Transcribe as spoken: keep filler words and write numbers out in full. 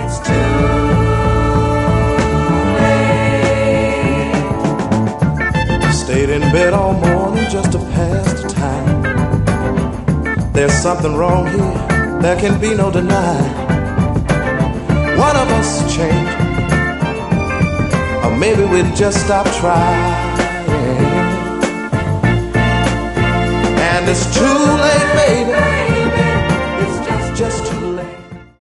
It's too late. Stayed in bed all morning just to pass the time. There's something wrong here, there can be no denying. One of us changed, or maybe we'd just stop trying. And it's too late, baby.